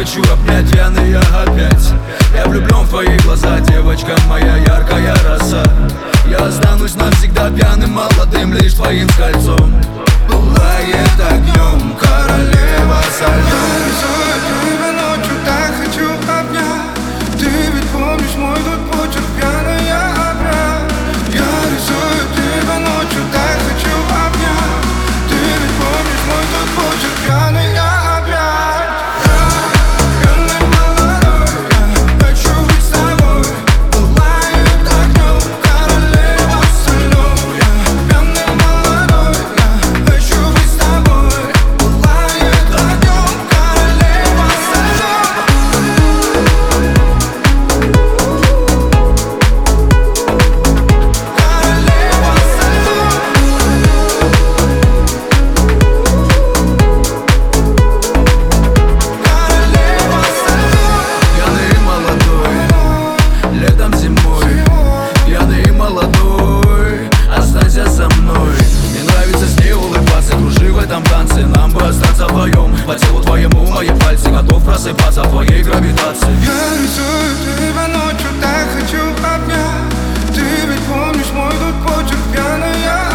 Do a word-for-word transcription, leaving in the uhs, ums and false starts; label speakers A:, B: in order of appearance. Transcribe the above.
A: хочу обнять пьяный я опять. Я влюблен в твои глаза, девочка моя яркая роса. Я останусь навсегда пьяным, молодым, лишь твоим кольцом. Пылает огнем королева со льдом.
B: Я рисую тебя ночью, так хочу обнять. Ты ведь помнишь мой тут почерк, пьяный я опять. Я рисую тебя ночью, так хочу обнять. Ты ведь помнишь мой тут почерк, пьяный я опять. Пьяный молодой, я хочу быть с тобой. Пылает огнем королева со льдом. Я пьяный молодой, я хочу быть с тобой. Пылает огнем королева со льдом. Королева со льдом. Королева со льдом.
A: Пьяный и молодой, летом зимой. Пьяный и молодой, останься со мной. Мне нравится с ней улыбаться, кружи в этом танце. Нам бы остаться вдвоем, по телу твоему мои пальцы. Готов просыпаться в твоей гравитации.
B: Я рисую тебя ночью, так хочу обнять. Ты ведь помнишь мой тут почерк, пьяный я